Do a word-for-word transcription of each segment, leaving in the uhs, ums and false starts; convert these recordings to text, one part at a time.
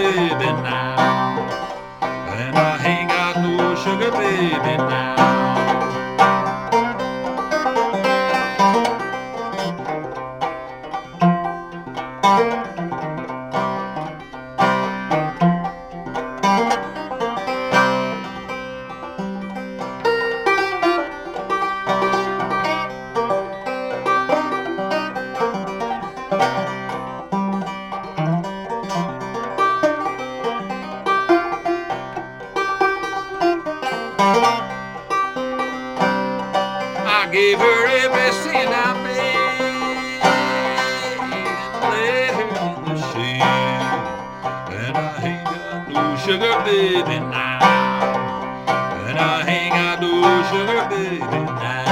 baby now. And I ain't got no sugar baby now. I gave her everything I made and laid her in the shade. And I ain't got no sugar baby now. And I ain't got no sugar baby now.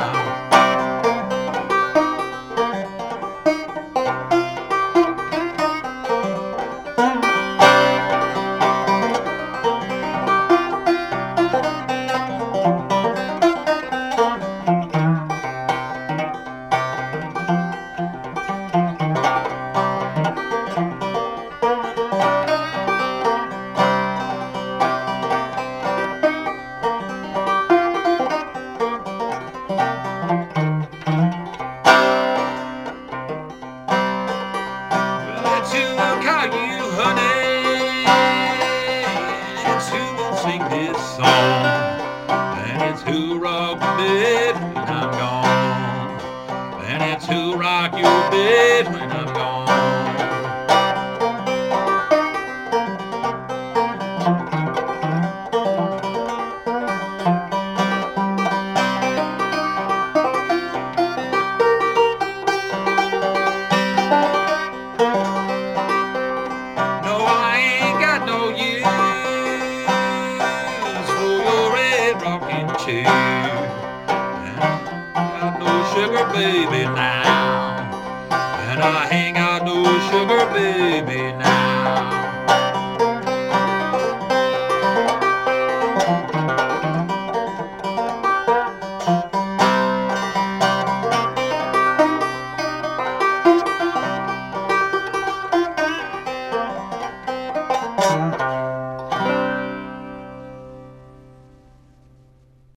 It's who will call you honey, it's who will sing this song, and it's who rock the bed when I'm gone, and it's who rock your bed when I'm gone. No, I ain't got no use for your red rocking chair. And I ain't got no sugar baby now. And I ain't got no sugar baby now.